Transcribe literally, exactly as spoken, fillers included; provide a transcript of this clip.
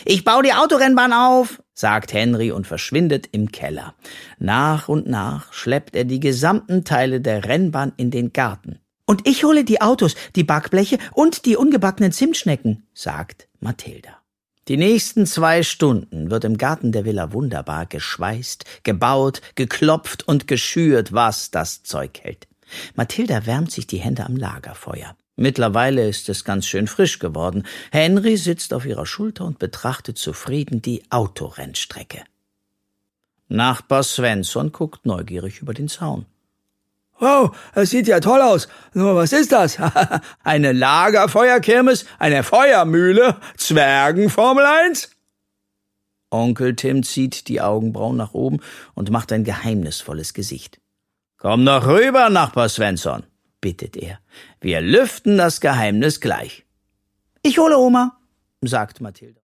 Ich baue die Autorennbahn auf, sagt Henry und verschwindet im Keller. Nach und nach schleppt er die gesamten Teile der Rennbahn in den Garten. Und ich hole die Autos, die Backbleche und die ungebackenen Zimtschnecken, sagt Mathilda. Die nächsten zwei Stunden wird im Garten der Villa Wunderbar geschweißt, gebaut, geklopft und geschürt, was das Zeug hält. Mathilda wärmt sich die Hände am Lagerfeuer. Mittlerweile ist es ganz schön frisch geworden. Henry sitzt auf ihrer Schulter und betrachtet zufrieden die Autorennstrecke. Nachbar Svensson guckt neugierig über den Zaun. Wow, das sieht ja toll aus. Nur was ist das? Eine Lagerfeuerkirmes, eine Feuermühle, Zwergenformel eins? Onkel Tim zieht die Augenbrauen nach oben und macht ein geheimnisvolles Gesicht. »Komm doch rüber, Nachbar Svensson«, bittet er. »Wir lüften das Geheimnis gleich.« »Ich hole Oma«, sagt Mathilda.